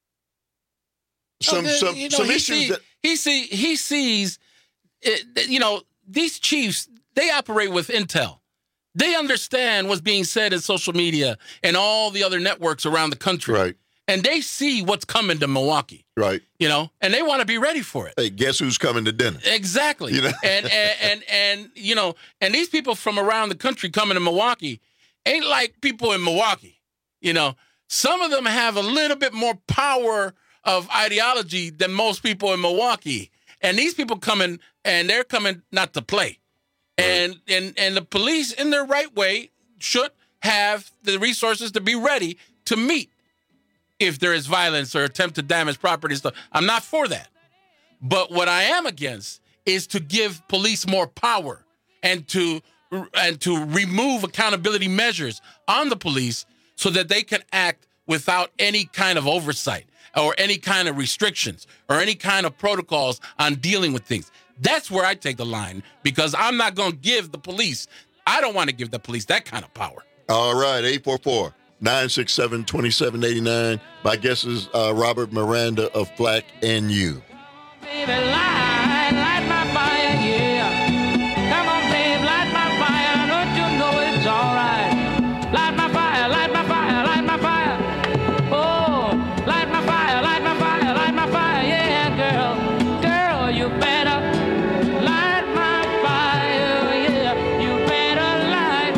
some issues that he sees. You know, these chiefs, they operate with intel. They understand what's being said in social media and all the other networks around the country. Right. And they see what's coming to Milwaukee. Right. You know, and they want to be ready for it. Hey, guess who's coming to dinner? Exactly. You know? and you know, and these people from around the country coming to Milwaukee ain't like people in Milwaukee. You know, some of them have a little bit more power of ideology than most people in Milwaukee. And these people coming, and they're coming not to play. Right. And the police, in their right way, should have the resources to be ready to meet if there is violence or attempt to damage property and stuff. I'm not for that. But what I am against is to give police more power and to remove accountability measures on the police so that they can act without any kind of oversight or any kind of restrictions or any kind of protocols on dealing with things. That's where I take the line, because I'm not going to give the police, I don't want to give the police that kind of power. All right, 844-967-2789. My guest is Robert Miranda of Flack and You. Baby, light my fire, yeah. Come on, babe, light my fire. Don't you know it's all right? Light my fire, light my fire, light my fire. Oh, light my fire, light my fire, light my fire, yeah, girl. Girl, you better light my fire, yeah. You better light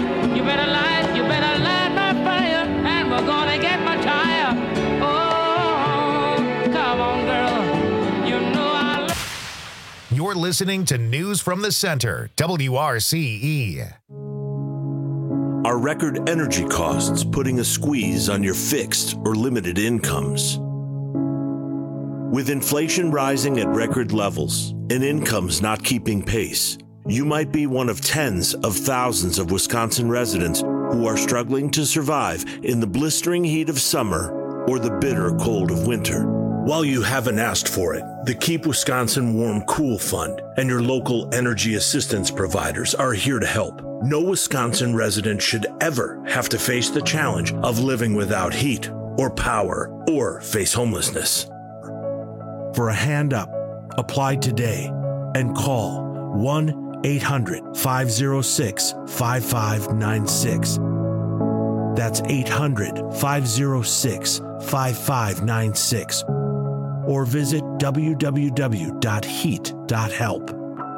my fire, and we're gonna get much higher. Oh, come on, girl. You know I love. You're listening to News from the Center, WRCE. Are record energy costs putting a squeeze on your fixed or limited incomes? With inflation rising at record levels and incomes not keeping pace, you might be one of tens of thousands of Wisconsin residents who are struggling to survive in the blistering heat of summer or the bitter cold of winter. While you haven't asked for it, the Keep Wisconsin Warm Cool Fund and your local energy assistance providers are here to help. No Wisconsin resident should ever have to face the challenge of living without heat or power or face homelessness. For a hand up, apply today and call 1-800-506-5596. That's 800-506-5596. Or visit www.heat.help.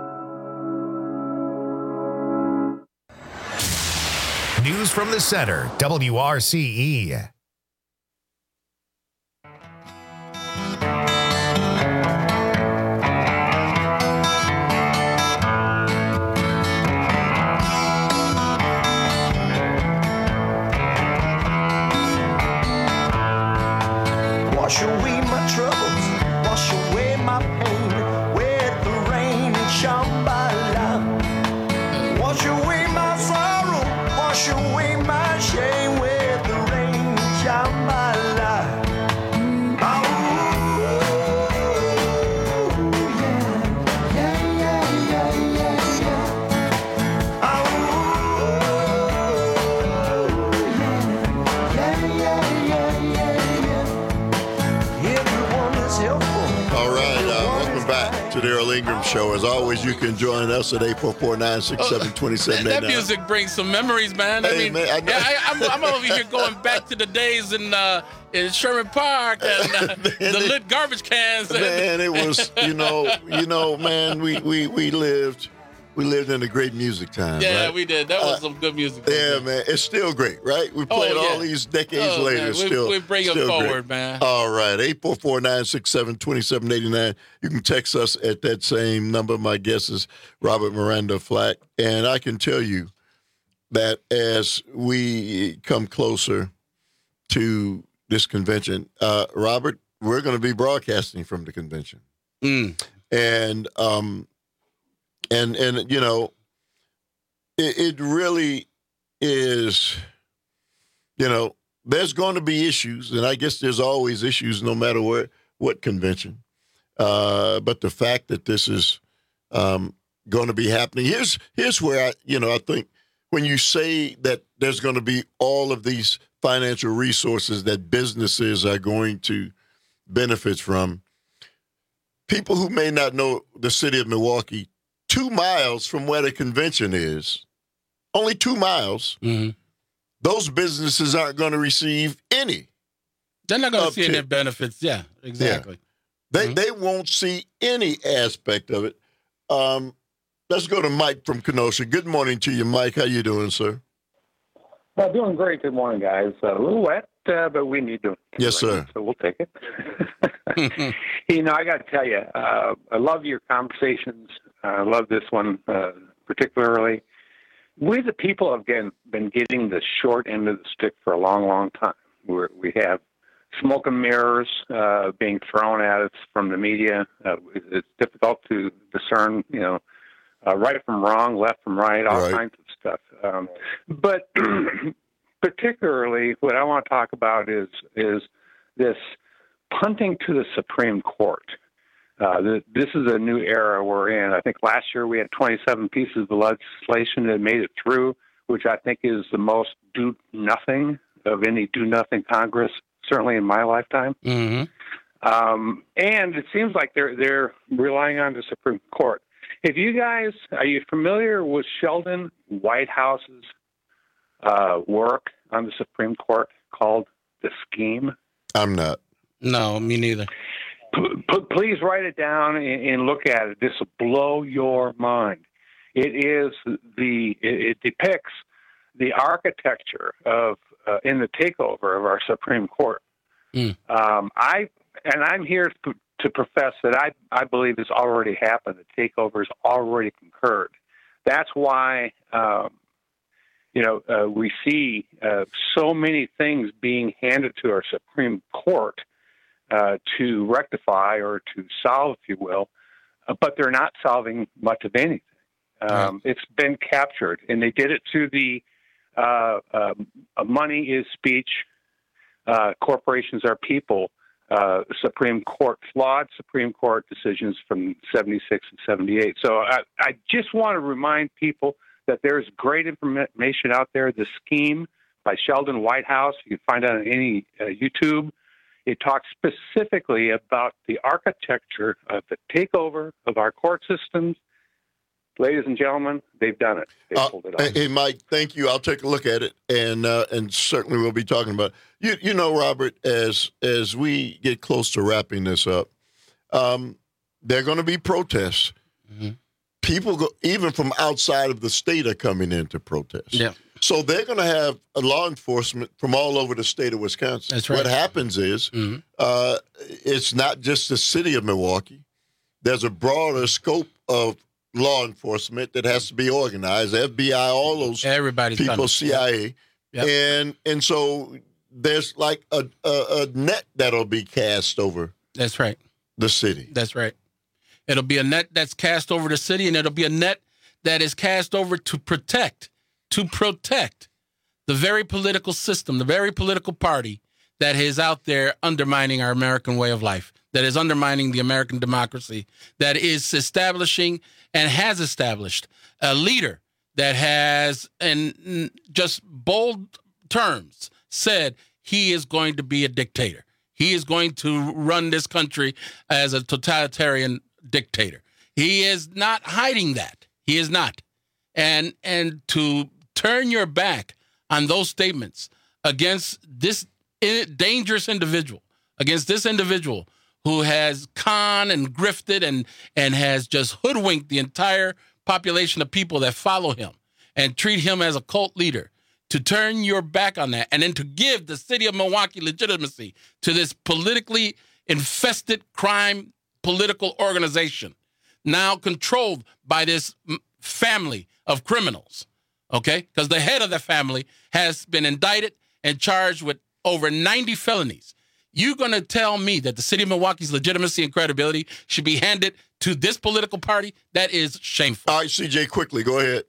News from the center, WRCE. Wash away my troubles, wash away my pain with the rain and Shambhala. Wash away my sorrow, wash away my shame with the rain and Shambhala. Oh, yeah, yeah, yeah, yeah, yeah. Oh, yeah, yeah, yeah, yeah, yeah. All right, welcome back to the Earl Ingram Show. As always, you can join us at 844-967-2789. That music brings some memories, man. Hey, I mean, I'm over here going back to the days in Sherman Park and the lit garbage cans. Man, it was, man, we lived in a great music time. Yeah, right? we did. That was some good music. Yeah, man, it's still great, right? We played all these decades later. Man. We bring it forward, man. All right, 844-967-2789. You can text us at that same number. My guest is Robert Miranda Flack, and I can tell you that as we come closer to this convention, Robert, we're going to be broadcasting from the convention, and it really is, there's going to be issues, and I guess there's always issues no matter what convention. But the fact that this is going to be happening, here's where I think when you say that there's going to be all of these financial resources that businesses are going to benefit from, people who may not know the city of Milwaukee, 2 miles from where the convention is, only 2 miles, those businesses aren't going to receive any. They're not going to see any benefits. Yeah, exactly. Yeah. They won't see any aspect of it. Let's go to Mike from Kenosha. Good morning to you, Mike. How you doing, sir? Doing great. Good morning, guys. A little wet, but we need to. Yes, sir. So we'll take it. I got to tell you, I love your conversations. I love this one particularly. We, the people, have been getting the short end of the stick for a long, long time. We have smoke and mirrors being thrown at us from the media. It's difficult to discern, right from wrong, left from right, all kinds of stuff. But particularly what I want to talk about is this punting to the Supreme Court. This is a new era we're in. I think last year we had 27 pieces of legislation that made it through, which I think is the most do-nothing of any do-nothing Congress, certainly in my lifetime. And it seems like they're relying on the Supreme Court. Are you familiar with Sheldon Whitehouse's work on the Supreme Court called The Scheme? I'm not. No, me neither. Please write it down and look at it. This will blow your mind. It depicts the architecture of in the takeover of our Supreme Court. I'm here to profess that I believe it's already happened. The takeover is already concurred. That's why we see so many things being handed to our Supreme Court to rectify or to solve, if you will, but they're not solving much of anything. It's been captured, and they did it to the money is speech. Corporations are people. Supreme Court, flawed Supreme Court decisions from 76 and 78. So I just want to remind people that there's great information out there. The Scheme by Sheldon Whitehouse, you can find it on any YouTube. It talks specifically about the architecture of the takeover of our court systems. Ladies and gentlemen, they've done it. They pulled it off. Hey, Mike, thank you. I'll take a look at it, and certainly we'll be talking about it. You know, Robert, as we get close to wrapping this up, there are going to be protests. Mm-hmm. People, even from outside of the state, are coming in to protest. Yeah. So they're going to have law enforcement from all over the state of Wisconsin. That's right. What happens is it's not just the city of Milwaukee. There's a broader scope of law enforcement that has to be organized. FBI, all those people, coming. CIA. Yep. And so there's like a net that'll be cast over. That's right. The city. That's right. It'll be a net that's cast over the city, and it'll be a net that is cast over to protect the very political system, the very political party that is out there undermining our American way of life, that is undermining the American democracy, that is establishing and has established a leader that has, in just bold terms, said he is going to be a dictator. He is going to run this country as a totalitarian dictator. He is not hiding that. He is not. And to turn your back on those statements against this dangerous individual, against this individual who has conned and grifted and has just hoodwinked the entire population of people that follow him and treat him as a cult leader, to turn your back on that and then to give the city of Milwaukee legitimacy to this politically infested crime political organization now controlled by this family of criminals, okay? Because the head of the family has been indicted and charged with over 90 felonies. You're going to tell me that the city of Milwaukee's legitimacy and credibility should be handed to this political party? That is shameful. All right, CJ, quickly, go ahead.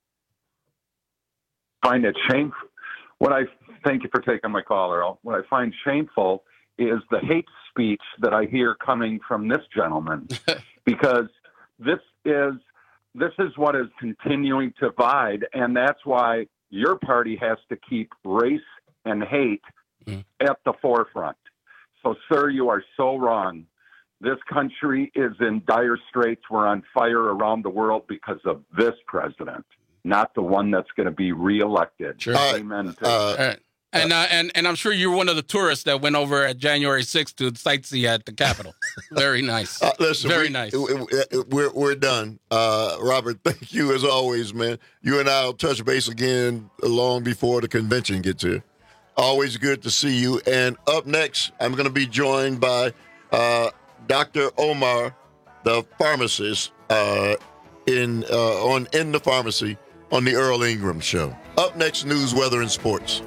Find it shameful. Thank you for taking my call, Earl. What I find shameful is the hate speech that I hear coming from this gentleman, because this is what is continuing to divide, and that's why your party has to keep race and hate at the forefront. So, sir, you are so wrong. This country is in dire straits. We're on fire around the world because of this president, not the one that's going to be reelected. Sure. Amen. And I'm sure you're one of the tourists that went over at January 6th to sightsee at the Capitol. Very nice. Listen, very nice. We're done. Robert, thank you as always, man. You and I will touch base again long before the convention gets here. Always good to see you. And up next, I'm going to be joined by Dr. Omar, the pharmacist, in the pharmacy on the Earl Ingram Show. Up next, news, weather, and sports.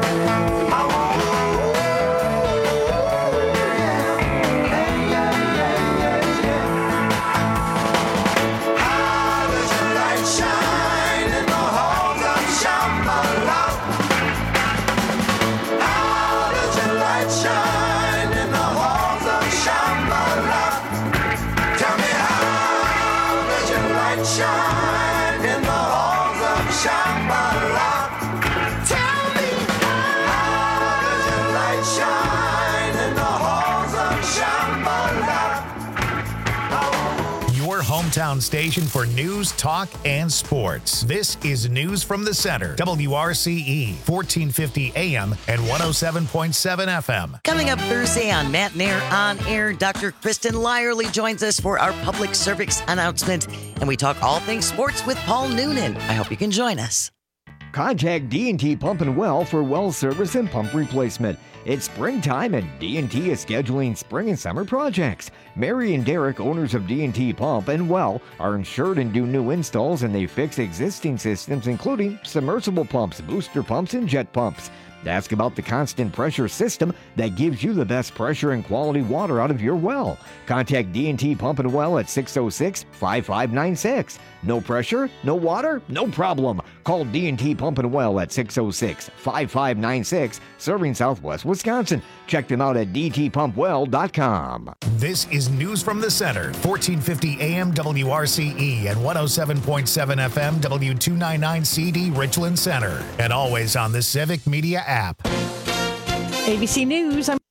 Hometown station for news, talk, and sports. This is News from the Center. WRCE, 1450 AM and 107.7 FM. Coming up Thursday on Matt and Air On Air, Dr. Kristen Lyerly joins us for our public service announcement, and we talk all things sports with Paul Noonan. I hope you can join us. Contact D&T Pump and Well for well service and pump replacement. It's springtime and D&T is scheduling spring and summer projects. Mary and Derek, owners of D&T Pump and Well, are insured and do new installs, and they fix existing systems including submersible pumps, booster pumps, and jet pumps. Ask about the constant pressure system that gives you the best pressure and quality water out of your well. Contact D&T Pump and Well at 606-5596. No pressure, no water, no problem. Call D&T Pump and Well at 606-5596, serving Southwest Wisconsin. Check them out at dtpumpwell.com. This is News from the Center, 1450 AM WRCE and 107.7 FM W299CD Richland Center. And always on the Civic Media app. ABC News.